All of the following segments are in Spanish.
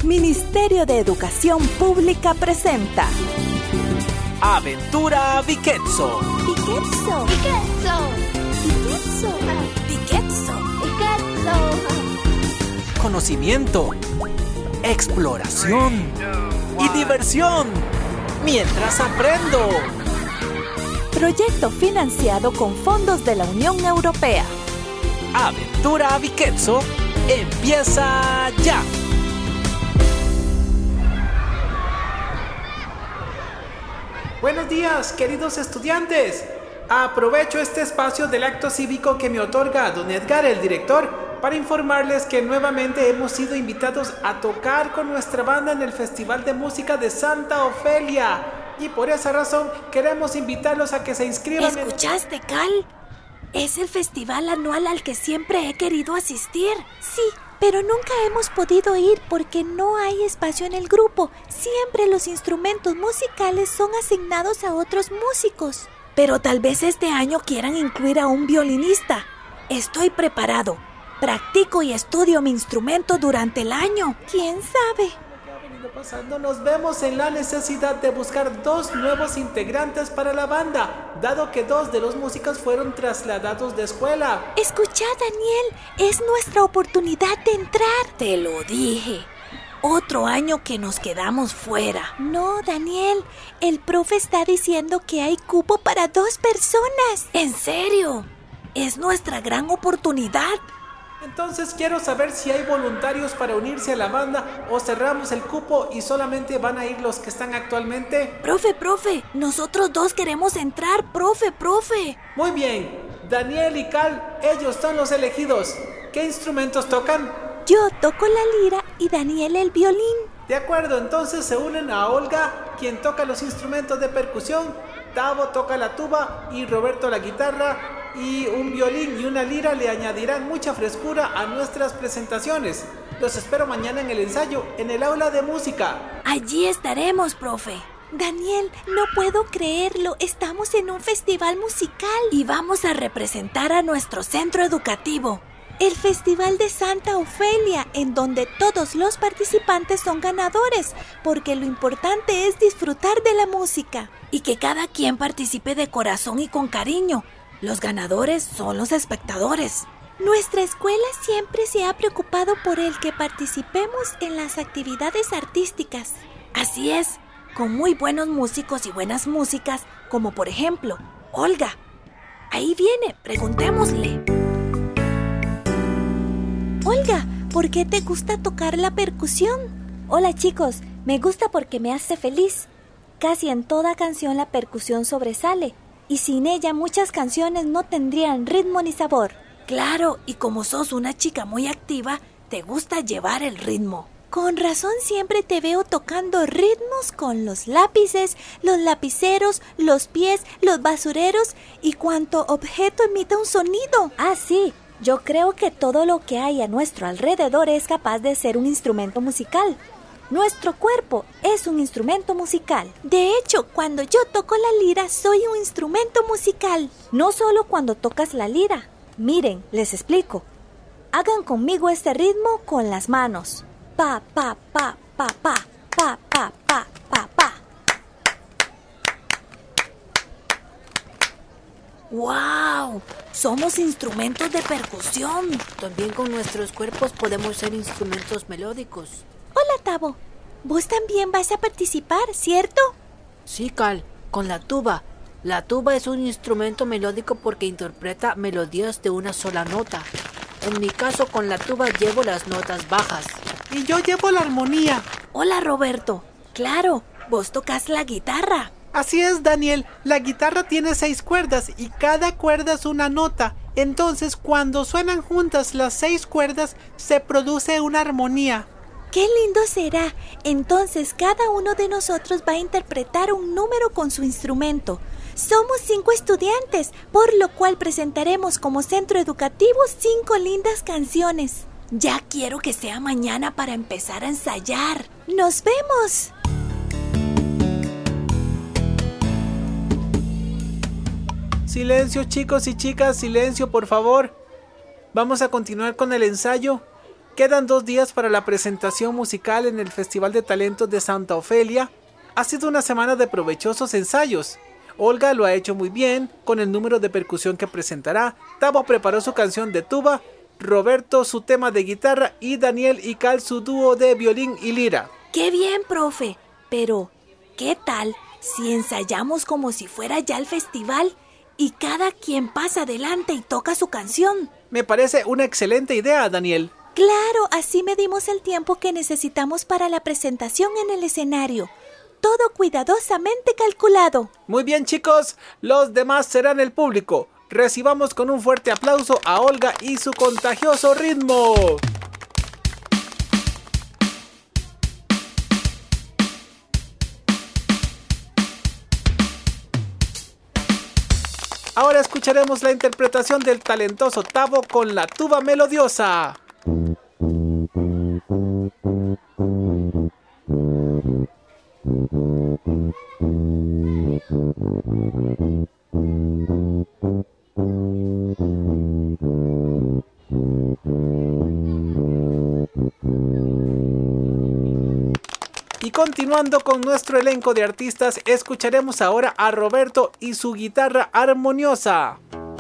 Ministerio de Educación Pública presenta Aventura Viquetso. Viquetso. Viquetso. Viquetso. Viquetso. Viquetso. Conocimiento, exploración y diversión mientras aprendo. Proyecto financiado con fondos de la Unión Europea. Aventura Viquetso empieza ya. Buenos días, queridos estudiantes. Aprovecho este espacio del acto cívico que me otorga don Edgar, el director, para informarles que nuevamente hemos sido invitados a tocar con nuestra banda en el Festival de Música de Santa Ofelia. Y por esa razón queremos invitarlos a que se inscriban. ¿Escuchaste, Cal? Es el festival anual al que siempre he querido asistir. Sí, pero nunca hemos podido ir porque no hay espacio en el grupo. Siempre los instrumentos musicales son asignados a otros músicos. Pero tal vez este año quieran incluir a un violinista. Estoy preparado. Practico y estudio mi instrumento durante el año. ¿Quién sabe? Nos vemos en la necesidad de buscar 2 nuevos integrantes para la banda, dado que 2 de los músicos fueron trasladados de escuela. Escucha, Daniel, es nuestra oportunidad de entrar. Te lo dije. Otro año que nos quedamos fuera. No, Daniel, el profe está diciendo que hay cupo para 2 personas. ¿En serio? Es nuestra gran oportunidad. Entonces quiero saber si hay voluntarios para unirse a la banda o cerramos el cupo y solamente van a ir los que están actualmente. Profe, nosotros 2 queremos entrar, profe. Muy bien, Daniel y Cal, ellos son los elegidos. ¿Qué instrumentos tocan? Yo toco la lira y Daniel el violín. De acuerdo, entonces se unen a Olga, quien toca los instrumentos de percusión, Tavo toca la tuba y Roberto la guitarra. Y un violín y una lira le añadirán mucha frescura a nuestras presentaciones. Los espero mañana en el ensayo, en el aula de música. Allí estaremos, profe. Daniel, no puedo creerlo. Estamos en un festival musical. Y vamos a representar a nuestro centro educativo. El Festival de Santa Ofelia, en donde todos los participantes son ganadores, porque lo importante es disfrutar de la música. Y que cada quien participe de corazón y con cariño. Los ganadores son los espectadores. Nuestra escuela siempre se ha preocupado por el que participemos en las actividades artísticas. Así es, con muy buenos músicos y buenas músicas, como por ejemplo, Olga. Ahí viene, preguntémosle. Olga, ¿por qué te gusta tocar la percusión? Hola chicos, me gusta porque me hace feliz. Casi en toda canción la percusión sobresale. Y sin ella muchas canciones no tendrían ritmo ni sabor. Claro, y como sos una chica muy activa, te gusta llevar el ritmo. Con razón siempre te veo tocando ritmos con los lápices, los lapiceros, los pies, los basureros y cuanto objeto emita un sonido. Ah, sí, yo creo que todo lo que hay a nuestro alrededor es capaz de ser un instrumento musical. Nuestro cuerpo es un instrumento musical. De hecho, cuando yo toco la lira, soy un instrumento musical. No solo cuando tocas la lira. Miren, les explico. Hagan conmigo este ritmo con las manos. Pa, pa, pa, pa, pa, pa, pa, pa, pa, pa. ¡Wow! Somos instrumentos de percusión. También con nuestros cuerpos podemos ser instrumentos melódicos. Hola, Tavo. Vos también vas a participar, ¿cierto? Sí, Cal, con la tuba. La tuba es un instrumento melódico porque interpreta melodías de una sola nota. En mi caso, con la tuba llevo las notas bajas. Y yo llevo la armonía. Hola, Roberto. Claro, vos tocas la guitarra. Así es, Daniel. La guitarra tiene 6 cuerdas y cada cuerda es una nota. Entonces, cuando suenan juntas las 6 cuerdas, se produce una armonía. ¡Qué lindo será! Entonces cada uno de nosotros va a interpretar un número con su instrumento. Somos 5 estudiantes, por lo cual presentaremos como centro educativo 5 lindas canciones. Ya quiero que sea mañana para empezar a ensayar. ¡Nos vemos! Silencio, chicos y chicas, silencio, por favor. Vamos a continuar con el ensayo. Quedan 2 días para la presentación musical en el Festival de Talentos de Santa Ofelia. Ha sido una semana de provechosos ensayos. Olga lo ha hecho muy bien con el número de percusión que presentará. Tavo preparó su canción de tuba, Roberto su tema de guitarra y Daniel y Cal su dúo de violín y lira. ¡Qué bien, profe! Pero, ¿qué tal si ensayamos como si fuera ya el festival y cada quien pasa adelante y toca su canción? Me parece una excelente idea, Daniel. Claro, así medimos el tiempo que necesitamos para la presentación en el escenario. Todo cuidadosamente calculado. Muy bien, chicos, los demás serán el público. Recibamos con un fuerte aplauso a Olga y su contagioso ritmo. Ahora escucharemos la interpretación del talentoso Tavo con la tuba melodiosa. Y continuando con nuestro elenco de artistas, escucharemos ahora a Roberto y su guitarra armoniosa.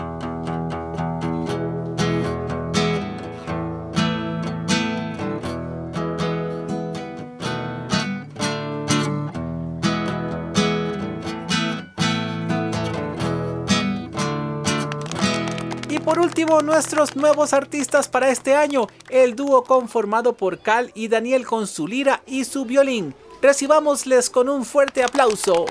Y por último, nuestros nuevos artistas para este año, el dúo conformado por Cal y Daniel con su lira y su violín. Recibámosles con un fuerte aplauso.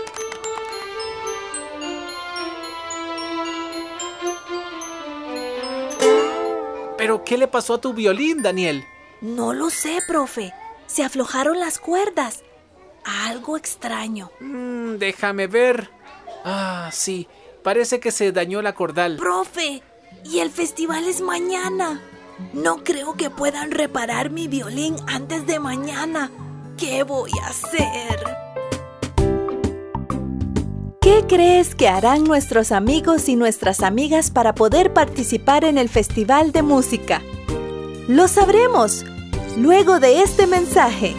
¿Pero qué le pasó a tu violín, Daniel? No lo sé, profe. Se aflojaron las cuerdas. Algo extraño. Déjame ver. Sí. Parece que se dañó la cordal. Profe, y el festival es mañana. No creo que puedan reparar mi violín antes de mañana. ¿Qué voy a hacer? ¿Qué crees que harán nuestros amigos y nuestras amigas para poder participar en el Festival de Música? Lo sabremos luego de este mensaje.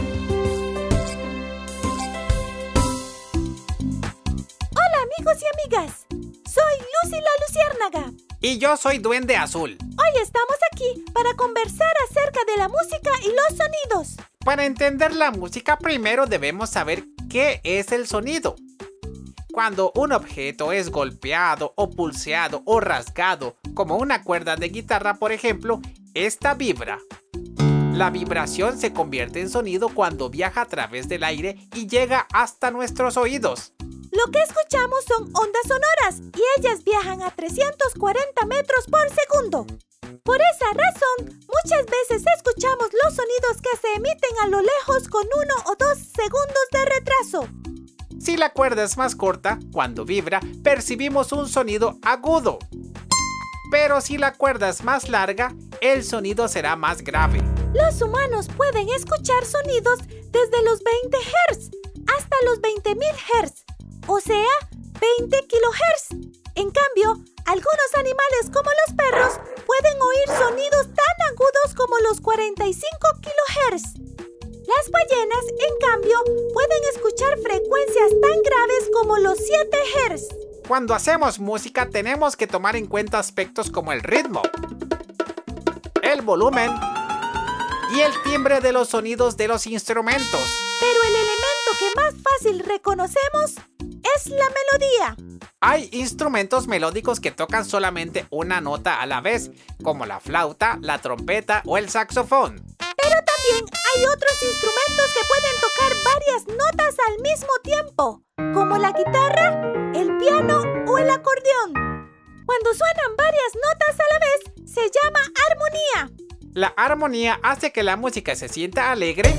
Hola, amigos y amigas. Soy Lucy la Luciérnaga. Y yo soy Duende Azul. Hoy estamos aquí para conversar acerca de la música y los sonidos. Para entender la música, primero debemos saber qué es el sonido. Cuando un objeto es golpeado o pulseado o rasgado, como una cuerda de guitarra, por ejemplo, esta vibra. La vibración se convierte en sonido cuando viaja a través del aire y llega hasta nuestros oídos. Lo que escuchamos son ondas sonoras y ellas viajan a 340 metros por segundo. Por esa razón, muchas veces escuchamos los sonidos que se emiten a lo lejos con 1 o 2 segundos de retraso. Si la cuerda es más corta, cuando vibra, percibimos un sonido agudo. Pero si la cuerda es más larga, el sonido será más grave. Los humanos pueden escuchar sonidos desde los 20 Hz hasta los 20.000 Hz. O sea, 20 kHz. En cambio, algunos animales como los perros pueden oír sonidos tan agudos como los 45 kHz. Las ballenas, en cambio, pueden escuchar frecuencias tan graves como los 7 Hz. Cuando hacemos música tenemos que tomar en cuenta aspectos como el ritmo, el volumen y el timbre de los sonidos de los instrumentos. Pero el elemento que más fácil reconocemos es la melodía. Hay instrumentos melódicos que tocan solamente una nota a la vez, como la flauta, la trompeta o el saxofón. Pero también hay otros instrumentos que pueden tocar varias notas al mismo tiempo, como la guitarra, el piano o el acordeón. Cuando suenan varias notas a la vez, se llama armonía. La armonía hace que la música se sienta alegre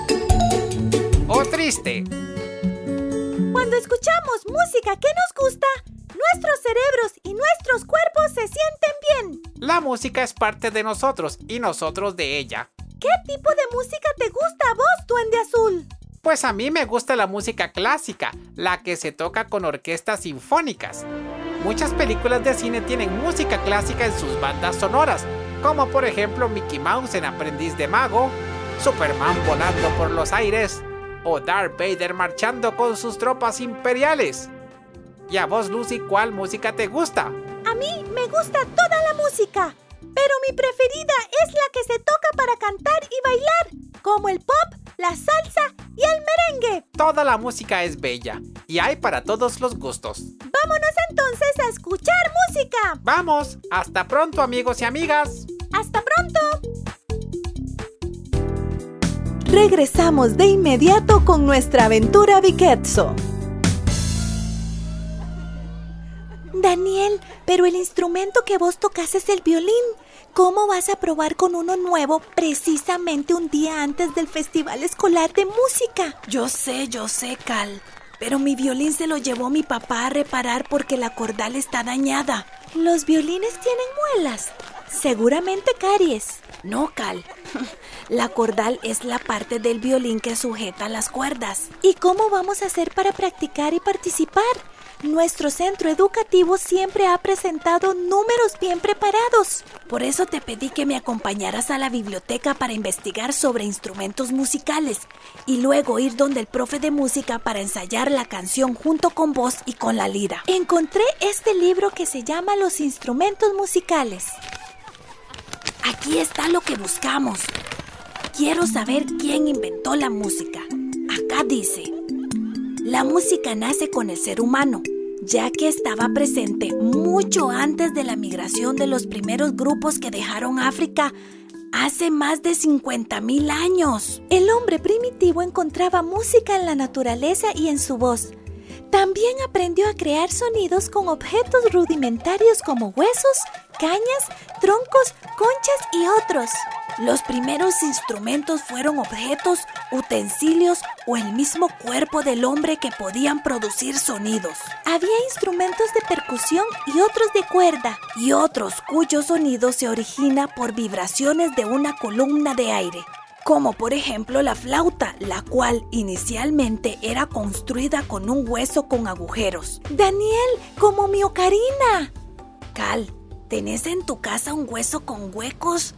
o triste. Cuando escuchamos música que nos gusta, nuestros cerebros y nuestros cuerpos se sienten bien. La música es parte de nosotros y nosotros de ella. ¿Qué tipo de música te gusta a vos, Duende Azul? Pues a mí me gusta la música clásica, la que se toca con orquestas sinfónicas. Muchas películas de cine tienen música clásica en sus bandas sonoras, como por ejemplo Mickey Mouse en Aprendiz de Mago, Superman volando por los aires o Darth Vader marchando con sus tropas imperiales. ¿Y a vos, Lucy, cuál música te gusta? A mí me gusta toda la música, pero mi preferida es la que se toca para cantar y bailar, como el pop, la salsa y el merengue. Toda la música es bella y hay para todos los gustos. Vámonos entonces a escuchar música. ¡Vamos! ¡Hasta pronto, amigos y amigas! ¡Hasta pronto! Regresamos de inmediato con nuestra aventura Viquetso. Daniel, pero el instrumento que vos tocas es el violín. ¿Cómo vas a probar con uno nuevo precisamente un día antes del Festival Escolar de Música? Yo sé, Cal, pero mi violín se lo llevó mi papá a reparar porque la cordal está dañada. ¿Los violines tienen muelas? Seguramente caries. No, Cal. La cordal es la parte del violín que sujeta las cuerdas. ¿Y cómo vamos a hacer para practicar y participar? Nuestro centro educativo siempre ha presentado números bien preparados. Por eso te pedí que me acompañaras a la biblioteca para investigar sobre instrumentos musicales y luego ir donde el profe de música para ensayar la canción junto con vos y con la lira. Encontré este libro que se llama Los instrumentos musicales. Aquí está lo que buscamos. Quiero saber quién inventó la música. Acá dice: la música nace con el ser humano, ya que estaba presente mucho antes de la migración de los primeros grupos que dejaron África hace más de 50,000 años. El hombre primitivo encontraba música en la naturaleza y en su voz. También aprendió a crear sonidos con objetos rudimentarios como huesos, cañas, troncos, conchas y otros. Los primeros instrumentos fueron objetos, utensilios o el mismo cuerpo del hombre que podían producir sonidos. Había instrumentos de percusión y otros de cuerda. Y otros cuyo sonido se origina por vibraciones de una columna de aire. Como por ejemplo la flauta, la cual inicialmente era construida con un hueso con agujeros. Daniel, como mi ocarina. Cal, ¿tenés en tu casa un hueso con huecos?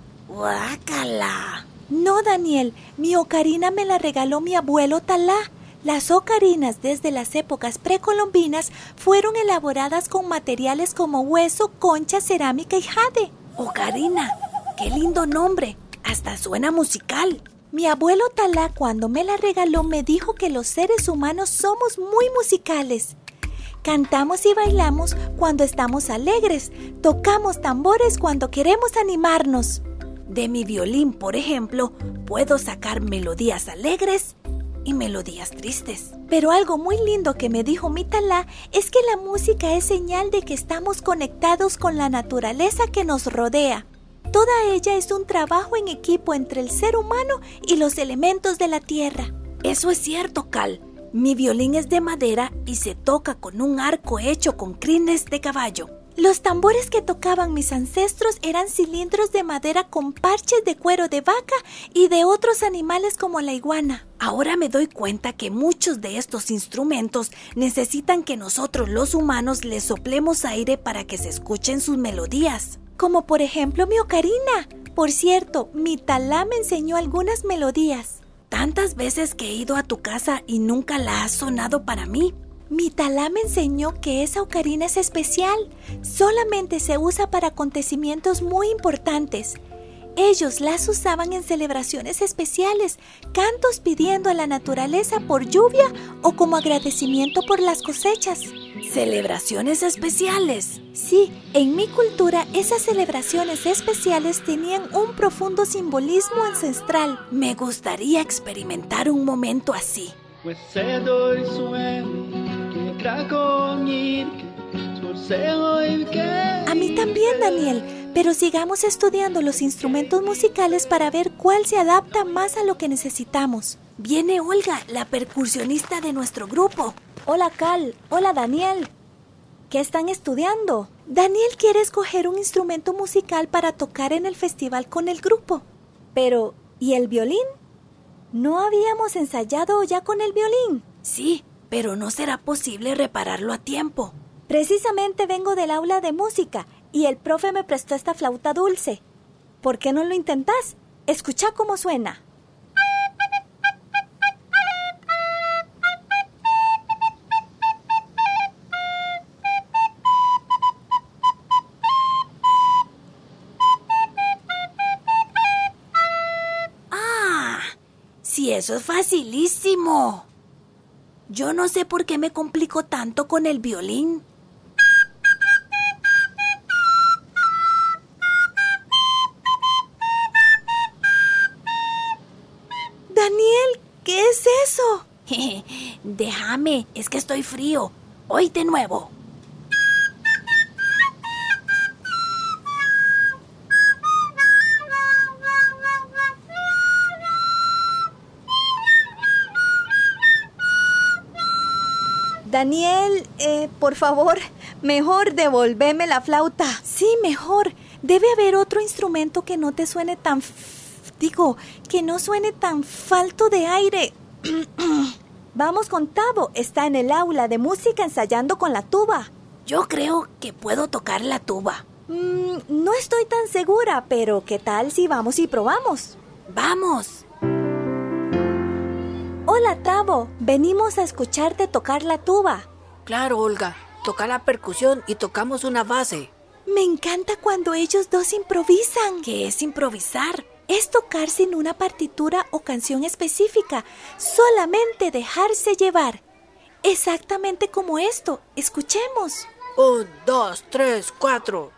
¡Guácala! No, Daniel, mi ocarina me la regaló mi abuelo Talá. Las ocarinas desde las épocas precolombinas fueron elaboradas con materiales como hueso, concha, cerámica y jade. Ocarina, qué lindo nombre. Hasta suena musical. Mi abuelo Talá, cuando me la regaló, me dijo que los seres humanos somos muy musicales. Cantamos y bailamos cuando estamos alegres. Tocamos tambores cuando queremos animarnos. De mi violín, por ejemplo, puedo sacar melodías alegres y melodías tristes. Pero algo muy lindo que me dijo mi Talá es que la música es señal de que estamos conectados con la naturaleza que nos rodea. Toda ella es un trabajo en equipo entre el ser humano y los elementos de la tierra. Eso es cierto, Cal. Mi violín es de madera y se toca con un arco hecho con crines de caballo. Los tambores que tocaban mis ancestros eran cilindros de madera con parches de cuero de vaca y de otros animales como la iguana. Ahora me doy cuenta que muchos de estos instrumentos necesitan que nosotros los humanos les soplemos aire para que se escuchen sus melodías. Como por ejemplo mi ocarina. Por cierto, mi Talá me enseñó algunas melodías. Tantas veces que he ido a tu casa y nunca la has sonado para mí. Mi Talá me enseñó que esa ocarina es especial. Solamente se usa para acontecimientos muy importantes. Ellos las usaban en celebraciones especiales, cantos pidiendo a la naturaleza por lluvia o como agradecimiento por las cosechas. ¿Celebraciones especiales? Sí, en mi cultura esas celebraciones especiales tenían un profundo simbolismo ancestral. Me gustaría experimentar un momento así. A mí también, Daniel, pero sigamos estudiando los instrumentos musicales para ver cuál se adapta más a lo que necesitamos. Viene Olga, la percusionista de nuestro grupo. Hola, Cal. Hola, Daniel. ¿Qué están estudiando? Daniel quiere escoger un instrumento musical para tocar en el festival con el grupo. Pero, ¿y el violín? ¿No habíamos ensayado ya con el violín? Sí, pero no será posible repararlo a tiempo. Precisamente vengo del aula de música y el profe me prestó esta flauta dulce. ¿por qué no lo intentás? Escucha cómo suena. Sí, eso es facilísimo. Yo no sé por qué me complico tanto con el violín. Daniel, ¿qué es eso? Déjame, es que estoy frío. Hoy de nuevo. Daniel, por favor, mejor devolveme la flauta. Sí, mejor. Debe haber otro instrumento que no te suene tan... que no suene tan falto de aire. Vamos con Tavo. Está en el aula de música ensayando con la tuba. Yo creo que puedo tocar la tuba. No estoy tan segura, pero ¿qué tal si vamos y probamos? ¡Vamos! Hola, Tavo. Venimos a escucharte tocar la tuba. Claro, Olga. Toca la percusión y tocamos una base. Me encanta cuando ellos dos improvisan. ¿Qué es improvisar? Es tocar sin una partitura o canción específica. Solamente dejarse llevar. Exactamente como esto. Escuchemos. 1, 2, 3, 4.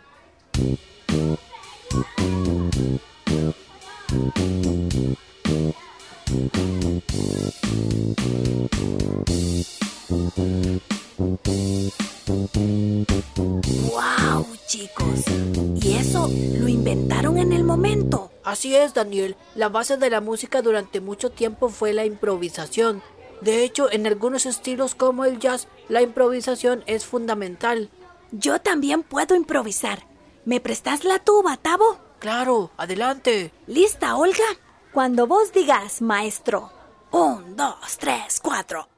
¡Wow, chicos! ¿Y eso lo inventaron en el momento? Así es, Daniel. La base de la música durante mucho tiempo fue la improvisación. De hecho, en algunos estilos como el jazz, la improvisación es fundamental. Yo también puedo improvisar. ¿Me prestás la tuba, Tavo? Claro, adelante. ¿Lista, Olga? Cuando vos digas, maestro. 1, 2, 3, 4.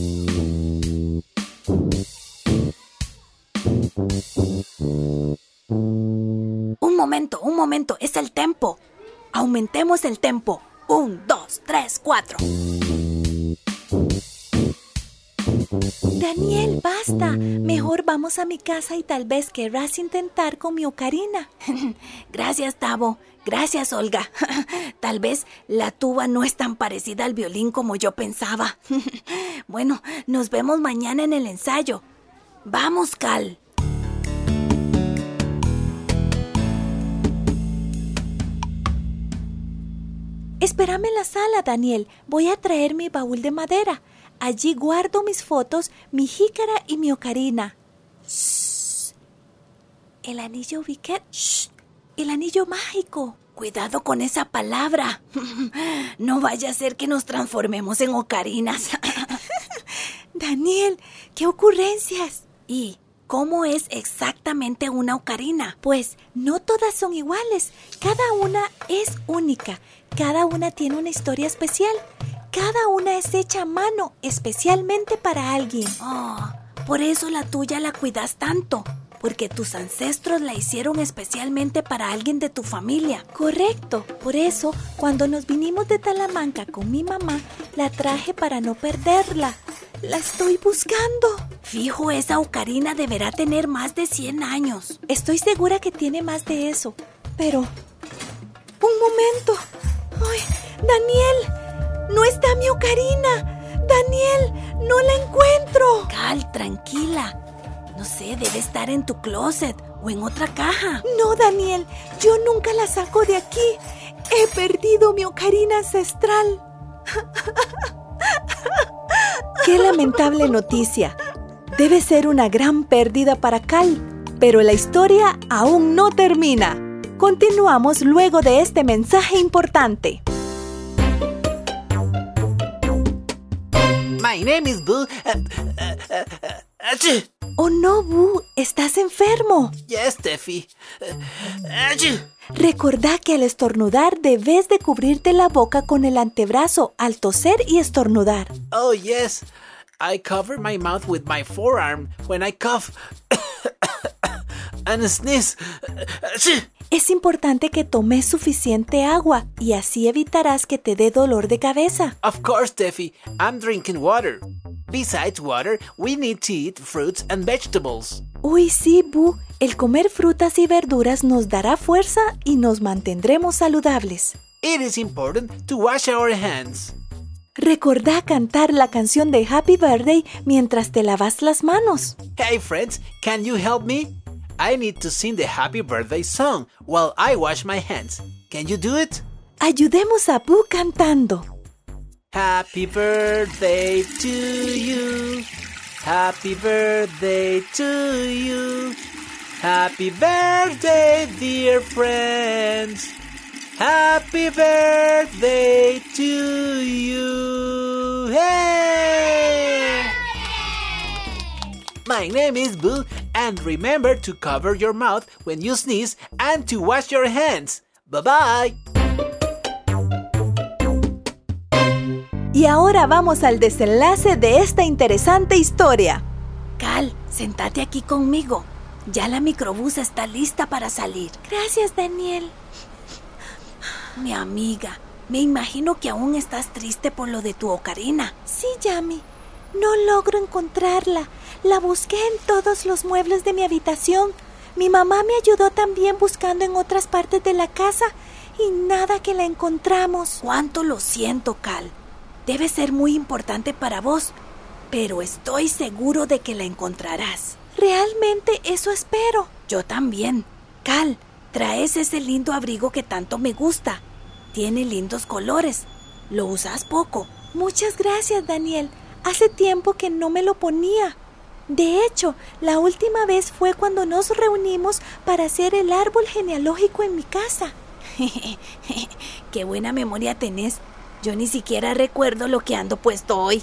Un momento, es el tempo. Aumentemos el tempo. 1, 2, 3, 4. Daniel, basta. Mejor vamos a mi casa y tal vez querrás intentar con mi ocarina. Gracias, Tavo. Gracias, Olga. Tal vez la tuba no es tan parecida al violín como yo pensaba. Bueno, nos vemos mañana en el ensayo. Vamos, Cal. Espérame en la sala, Daniel. Voy a traer mi baúl de madera. Allí guardo mis fotos, mi jícara y mi ocarina. Shh. El anillo Viquet. Shh. El anillo mágico. Cuidado con esa palabra. No vaya a ser que nos transformemos en ocarinas. Daniel, ¿qué ocurrencias? ¿Y cómo es exactamente una ocarina? Pues no todas son iguales. Cada una es única. Cada una tiene una historia especial. Cada una es hecha a mano, especialmente para alguien. Oh, por eso la tuya la cuidas tanto. Porque tus ancestros la hicieron especialmente para alguien de tu familia. Correcto. Por eso, cuando nos vinimos de Talamanca con mi mamá, la traje para no perderla. La estoy buscando. Fijo, esa ocarina deberá tener más de 100 años. Estoy segura que tiene más de eso. Pero... ¡un momento! ¡Ay, Daniel! ¡No está mi ocarina! ¡Daniel! ¡No la encuentro! Cal, tranquila. No sé, debe estar en tu closet o en otra caja. No, Daniel, yo nunca la saco de aquí. He perdido mi ocarina ancestral. ¡Qué lamentable noticia! Debe ser una gran pérdida para Cal, pero la historia aún no termina. Continuamos luego de este mensaje importante. My name is Boo. Oh no, Boo, estás enfermo. Yes, Steffi. Recordá que al estornudar debes de cubrirte la boca con el antebrazo al toser y estornudar. Oh, yes. I cover my mouth with my forearm when I cough and sneeze. Es importante que tomes suficiente agua y así evitarás que te dé dolor de cabeza. Of course, Steffi, I'm drinking water. Besides water, we need to eat fruits and vegetables. Uy, sí, Boo. El comer frutas y verduras nos dará fuerza y nos mantendremos saludables. It is important to wash our hands. Recordá cantar la canción de Happy Birthday mientras te lavas las manos. Hey friends, can you help me? I need to sing the Happy Birthday song while I wash my hands. Can you do it? Ayudemos a Boo cantando. Happy birthday to you. Happy birthday to you. Happy birthday, dear friends. Happy birthday to you. Hey! My name is Boo, and remember to cover your mouth when you sneeze and to wash your hands. Bye-bye. Y ahora vamos al desenlace de esta interesante historia. Cal, sentate aquí conmigo. Ya la microbús está lista para salir. Gracias, Daniel. Mi amiga, me imagino que aún estás triste por lo de tu ocarina. Sí, Yami. No logro encontrarla. La busqué en todos los muebles de mi habitación. Mi mamá me ayudó también buscando en otras partes de la casa y nada que la encontramos. Cuánto lo siento, Cal. Debe ser muy importante para vos, pero estoy seguro de que la encontrarás. Realmente eso espero. Yo también. Cal, traes ese lindo abrigo que tanto me gusta. Tiene lindos colores. Lo usas poco. Muchas gracias, Daniel. Hace tiempo que no me lo ponía. De hecho, la última vez fue cuando nos reunimos para hacer el árbol genealógico en mi casa. Qué buena memoria tenés. Yo ni siquiera recuerdo lo que ando puesto hoy.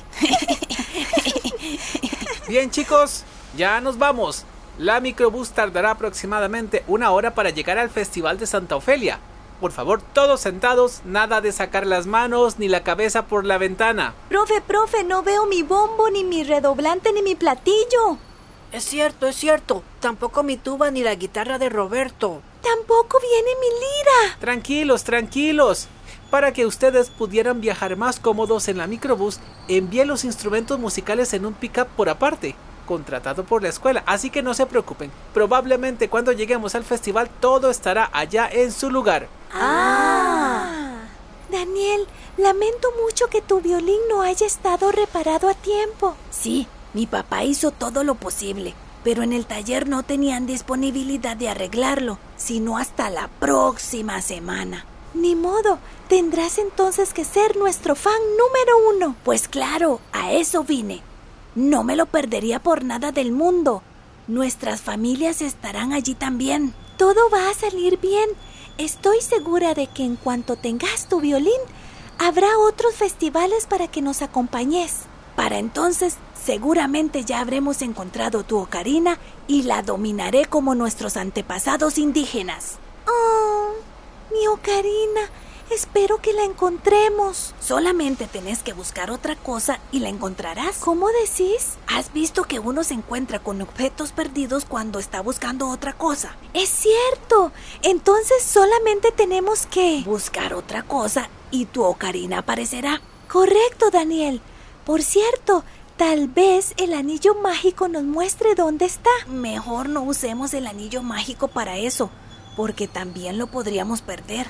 Bien, chicos, ya nos vamos. La microbús tardará aproximadamente 1 hora para llegar al Festival de Santa Ofelia. Por favor, todos sentados, nada de sacar las manos ni la cabeza por la ventana. Profe, no veo mi bombo, ni mi redoblante, ni mi platillo. Es cierto. Tampoco mi tuba ni la guitarra de Roberto. Tampoco viene mi lira. Tranquilos. Para que ustedes pudieran viajar más cómodos en la microbús, envié los instrumentos musicales en un pick-up por aparte, contratado por la escuela, así que no se preocupen. Probablemente cuando lleguemos al festival todo estará allá en su lugar. Daniel, lamento mucho que tu violín no haya estado reparado a tiempo. Sí, mi papá hizo todo lo posible, pero en el taller no tenían disponibilidad de arreglarlo, sino hasta la próxima semana. Ni modo, tendrás entonces que ser nuestro fan número 1. Pues claro, a eso vine. No me lo perdería por nada del mundo. Nuestras familias estarán allí también. Todo va a salir bien. Estoy segura de que en cuanto tengas tu violín, habrá otros festivales para que nos acompañes. Para entonces, seguramente ya habremos encontrado tu ocarina y la dominaré como nuestros antepasados indígenas. Oh, mi ocarina. Espero que la encontremos. Solamente tenés que buscar otra cosa y la encontrarás. ¿Cómo decís? ¿Has visto que uno se encuentra con objetos perdidos cuando está buscando otra cosa? Es cierto. Entonces solamente tenemos que buscar otra cosa y tu ocarina aparecerá. Correcto, Daniel. Por cierto, tal vez el anillo mágico nos muestre dónde está. Mejor no usemos el anillo mágico para eso, porque también lo podríamos perder.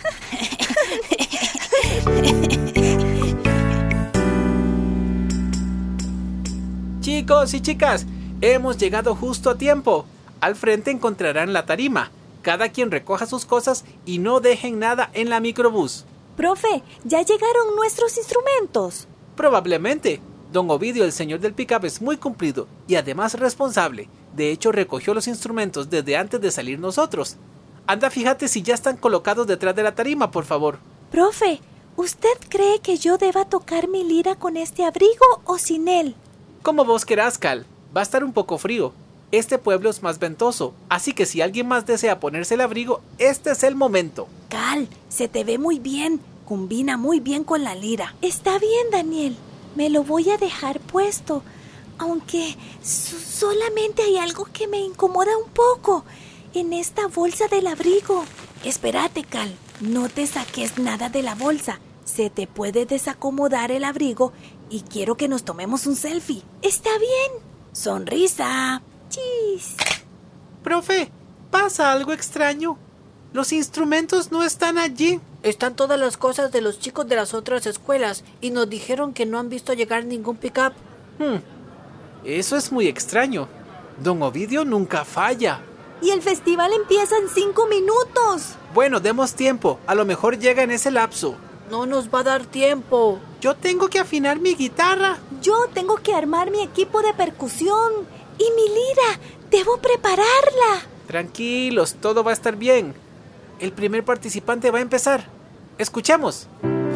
Chicos y chicas, hemos llegado justo a tiempo. Al frente encontrarán la tarima. Cada quien recoja sus cosas y no dejen nada en la microbús. Profe, ¿ya llegaron nuestros instrumentos? Probablemente. Don Ovidio, el señor del pick-up, es muy cumplido y además responsable. De hecho, recogió los instrumentos desde antes de salir nosotros. Anda, fíjate si ya están colocados detrás de la tarima, por favor. Profe, ¿usted cree que yo deba tocar mi lira con este abrigo o sin él? Como vos querás, Cal. Va a estar un poco frío. Este pueblo es más ventoso, así que si alguien más desea ponerse el abrigo, este es el momento. Cal, se te ve muy bien. Combina muy bien con la lira. Está bien, Daniel. Me lo voy a dejar puesto. Aunque solamente hay algo que me incomoda un poco. En esta bolsa del abrigo. Espérate, Cal, no te saques nada de la bolsa. Se te puede desacomodar el abrigo y quiero que nos tomemos un selfie. Está bien. Sonrisa. Chis. Profe, pasa algo extraño. Los instrumentos no están allí. Están todas las cosas de los chicos de las otras escuelas y nos dijeron que no han visto llegar ningún pick-up. Eso es muy extraño. Don Ovidio nunca falla. Y el festival empieza en 5 minutos. Bueno, demos tiempo. A lo mejor llega en ese lapso. No nos va a dar tiempo. Yo tengo que afinar mi guitarra. Yo tengo que armar mi equipo de percusión. Y mi lira, debo prepararla. Tranquilos, todo va a estar bien. El primer participante va a empezar. Escuchemos.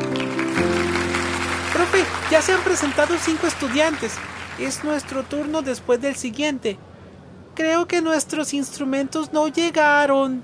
Profe, ya se han presentado 5 estudiantes. Es nuestro turno después del siguiente. Creo que nuestros instrumentos no llegaron.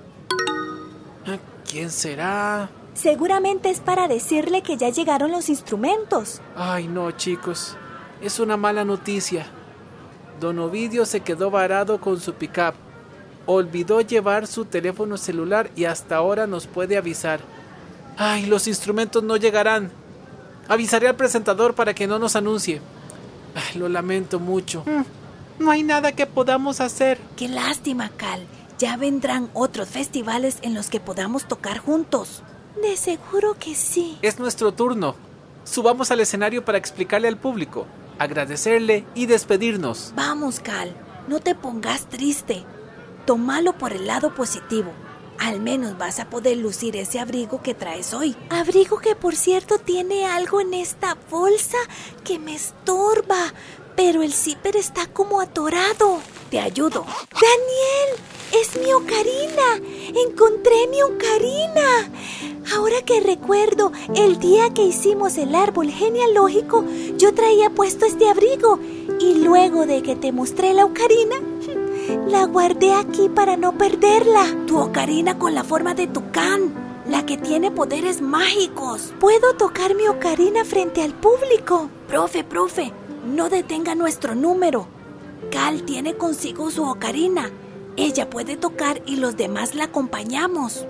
¿Quién será? Seguramente es para decirle que ya llegaron los instrumentos. Ay, no, chicos. Es una mala noticia. Don Ovidio se quedó varado con su pickup. Olvidó llevar su teléfono celular y hasta ahora nos puede avisar. Ay, los instrumentos no llegarán. Avisaré al presentador para que no nos anuncie. Ay, lo lamento mucho. No hay nada que podamos hacer. Qué lástima, Cal. Ya vendrán otros festivales en los que podamos tocar juntos. De seguro que sí. Es nuestro turno. Subamos al escenario para explicarle al público, agradecerle y despedirnos. Vamos, Cal. No te pongas triste. Tómalo por el lado positivo. Al menos vas a poder lucir ese abrigo que traes hoy. Abrigo que, por cierto, tiene algo en esta bolsa que me estorba. Pero el zipper está como atorado. Te ayudo. ¡Daniel! ¡Es mi ocarina! ¡Encontré mi ocarina! Ahora que recuerdo, el día que hicimos el árbol genealógico, yo traía puesto este abrigo. Y luego de que te mostré la ocarina, la guardé aquí para no perderla. Tu ocarina con la forma de tucán, la que tiene poderes mágicos. Puedo tocar mi ocarina frente al público. Profe, no detenga nuestro número. Cal tiene consigo su ocarina. Ella puede tocar y los demás la acompañamos.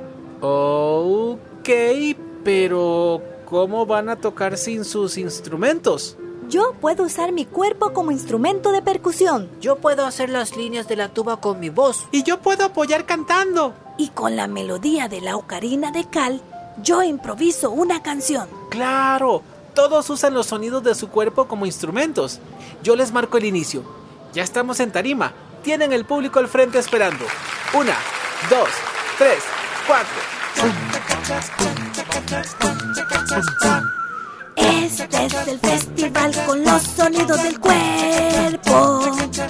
Ok, pero ¿cómo van a tocar sin sus instrumentos? Yo puedo usar mi cuerpo como instrumento de percusión. Yo puedo hacer las líneas de la tuba con mi voz. Y yo puedo apoyar cantando. Y con la melodía de la ocarina de Cal, yo improviso una canción. ¡Claro! Todos usan los sonidos de su cuerpo como instrumentos. Yo les marco el inicio. Ya estamos en tarima. Tienen el público al frente esperando. 1, 2, 3, 4. Este es el festival con los sonidos del cuerpo.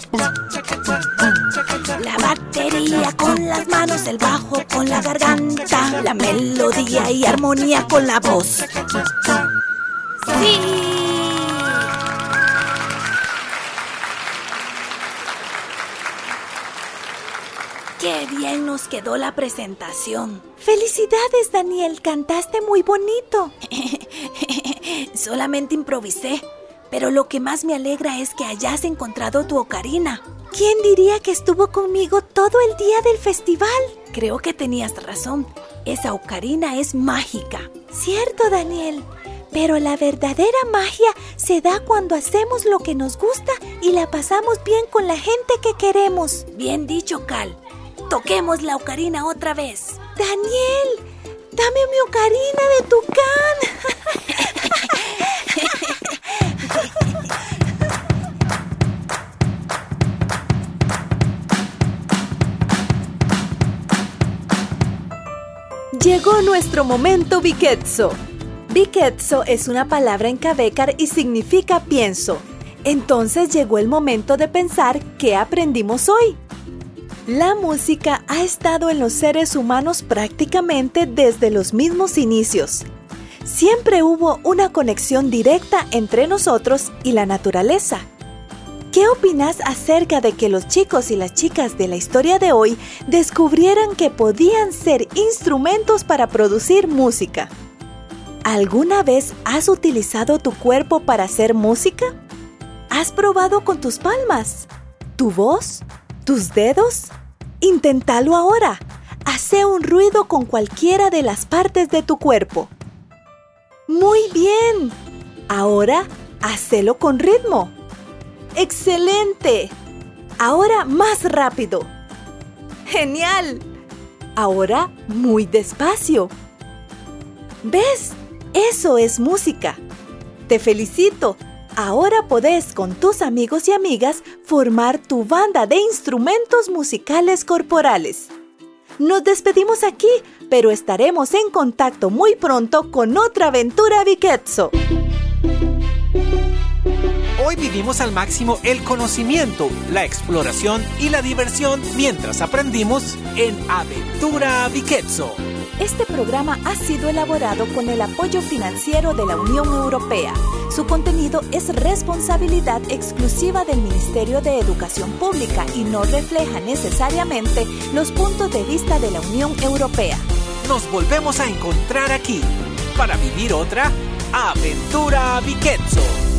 La batería con las manos, el bajo con la garganta, la melodía y armonía con la voz. ¡Sí! ¡Qué bien nos quedó la presentación! ¡Felicidades, Daniel! Cantaste muy bonito. Solamente improvisé, pero lo que más me alegra es que hayas encontrado tu ocarina. ¿Quién diría que estuvo conmigo todo el día del festival? Creo que tenías razón. Esa ocarina es mágica. Cierto, Daniel. Pero la verdadera magia se da cuando hacemos lo que nos gusta y la pasamos bien con la gente que queremos. Bien dicho, Cal. Toquemos la ocarina otra vez. Daniel, dame mi ocarina de tucán. Llegó nuestro momento Biketso. Biketso es una palabra en Cabécar y significa pienso. Entonces llegó el momento de pensar qué aprendimos hoy. La música ha estado en los seres humanos prácticamente desde los mismos inicios. Siempre hubo una conexión directa entre nosotros y la naturaleza. ¿Qué opinas acerca de que los chicos y las chicas de la historia de hoy descubrieran que podían ser instrumentos para producir música? ¿Alguna vez has utilizado tu cuerpo para hacer música? ¿Has probado con tus palmas, tu voz, tus dedos? Inténtalo ahora. Hace un ruido con cualquiera de las partes de tu cuerpo. ¡Muy bien! Ahora, hacelo con ritmo. ¡Excelente! Ahora más rápido. ¡Genial! Ahora muy despacio. ¿Ves? Eso es música. Te felicito. Ahora podés con tus amigos y amigas formar tu banda de instrumentos musicales corporales. Nos despedimos aquí, pero estaremos en contacto muy pronto con otra aventura Viquezzo. Hoy vivimos al máximo el conocimiento, la exploración y la diversión mientras aprendimos en Aventura Viquezzo. Este programa ha sido elaborado con el apoyo financiero de la Unión Europea. Su contenido es responsabilidad exclusiva del Ministerio de Educación Pública y no refleja necesariamente los puntos de vista de la Unión Europea. Nos volvemos a encontrar aquí para vivir otra Aventura Viquezzo.